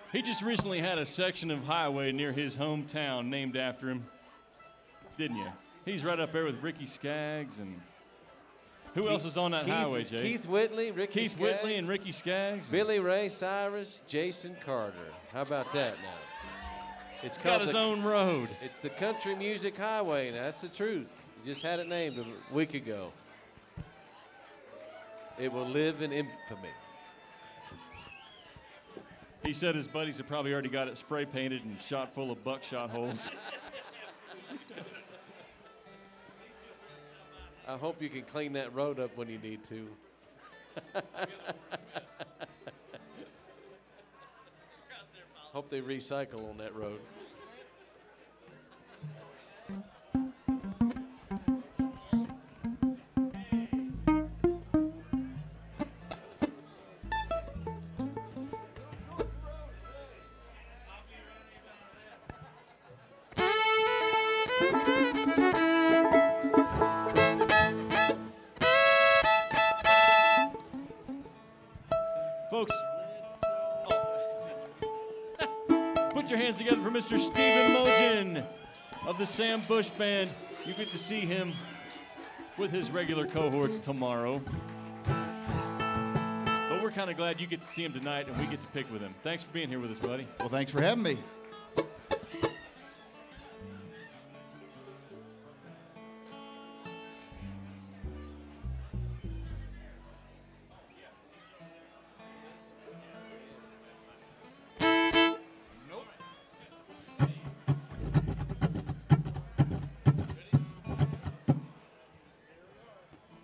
He just recently had a section of highway near his hometown named after him, didn't you? He's right up there with Ricky Skaggs and who else is on that highway, Jay? Keith Whitley, Ricky Skaggs, Whitley and Ricky Skaggs. Billy Ray Cyrus, Jason Carter. How about that now? It's got his own road. It's the Country Music Highway. Now, that's the truth. You just had it named a week ago. It will live in infamy. He said his buddies have probably already got it spray painted and shot full of buckshot holes. I hope you can clean that road up when you need to. Hope they recycle on that road. Folks, put your hands together for Mr. Stephen Mogen of the Sam Bush Band. You get to see him with his regular cohorts tomorrow. But we're kind of glad you get to see him tonight and we get to pick with him. Thanks for being here with us, buddy. Well, thanks for having me.